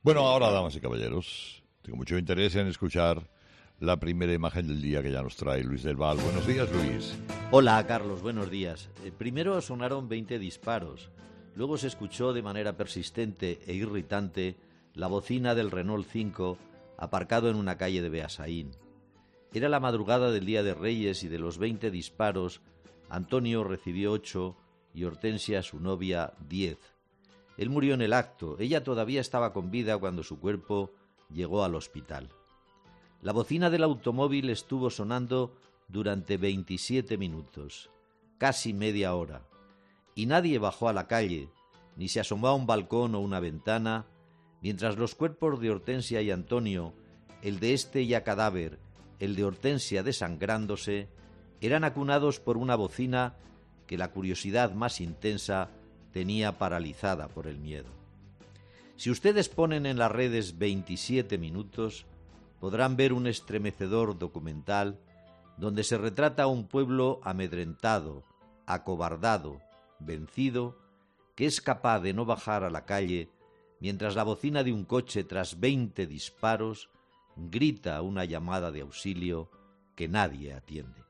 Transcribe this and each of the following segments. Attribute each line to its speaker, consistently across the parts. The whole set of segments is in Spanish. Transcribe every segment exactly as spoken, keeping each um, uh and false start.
Speaker 1: Bueno, ahora, damas y caballeros, tengo mucho interés en escuchar la primera imagen del día que ya nos trae Luis del Val. Buenos días, Luis.
Speaker 2: Hola, Carlos, buenos días. Eh, primero sonaron veinte disparos. Luego se escuchó de manera persistente e irritante la bocina del Renault cinco aparcado en una calle de Beasaín. Era la madrugada del Día de Reyes y de los veinte disparos, Antonio recibió ocho y Hortensia, su novia, diez. Él murió en el acto. Ella todavía estaba con vida cuando su cuerpo llegó al hospital. La bocina del automóvil estuvo sonando durante veintisiete minutos, casi media hora, y nadie bajó a la calle, ni se asomó a un balcón o una ventana, mientras los cuerpos de Hortensia y Antonio, el de este ya cadáver, el de Hortensia desangrándose, eran acunados por una bocina que la curiosidad más intensa tenía paralizada por el miedo. Si ustedes ponen en las redes veintisiete minutos, podrán ver un estremecedor documental donde se retrata a un pueblo amedrentado, acobardado, vencido, que es capaz de no bajar a la calle mientras la bocina de un coche tras veinte disparos grita una llamada de auxilio que nadie atiende.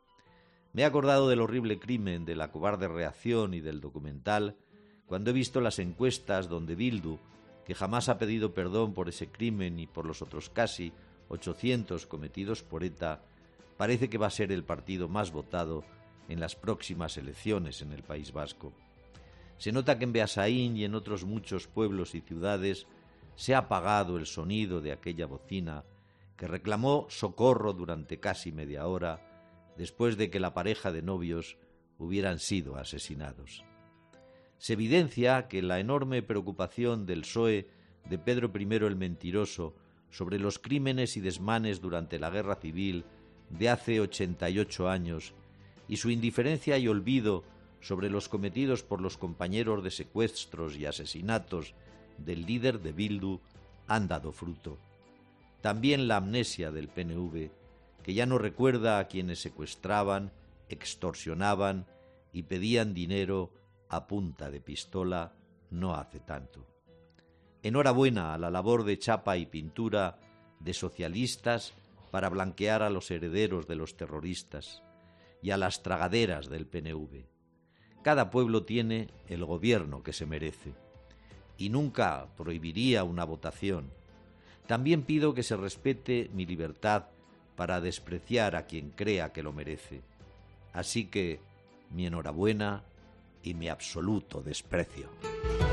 Speaker 2: Me he acordado del horrible crimen, de la cobarde reacción y del documental cuando he visto las encuestas donde Bildu, que jamás ha pedido perdón por ese crimen y por los otros casi ochocientos cometidos por ETA, parece que va a ser el partido más votado en las próximas elecciones en el País Vasco. Se nota que en Beasaín y en otros muchos pueblos y ciudades se ha apagado el sonido de aquella bocina que reclamó socorro durante casi media hora después de que la pareja de novios hubieran sido asesinados. Se evidencia que la enorme preocupación del P S O E de Pedro primero el Mentiroso sobre los crímenes y desmanes durante la Guerra Civil de hace ochenta y ocho años y su indiferencia y olvido sobre los cometidos por los compañeros de secuestros y asesinatos del líder de Bildu han dado fruto. También la amnesia del P N V, que ya no recuerda a quienes secuestraban, extorsionaban y pedían dinero a punta de pistola no hace tanto. Enhorabuena a la labor de chapa y pintura de socialistas para blanquear a los herederos de los terroristas y a las tragaderas del P N V. Cada pueblo tiene el gobierno que se merece y nunca prohibiría una votación. También pido que se respete mi libertad para despreciar a quien crea que lo merece. Así que mi enhorabuena y mi absoluto desprecio.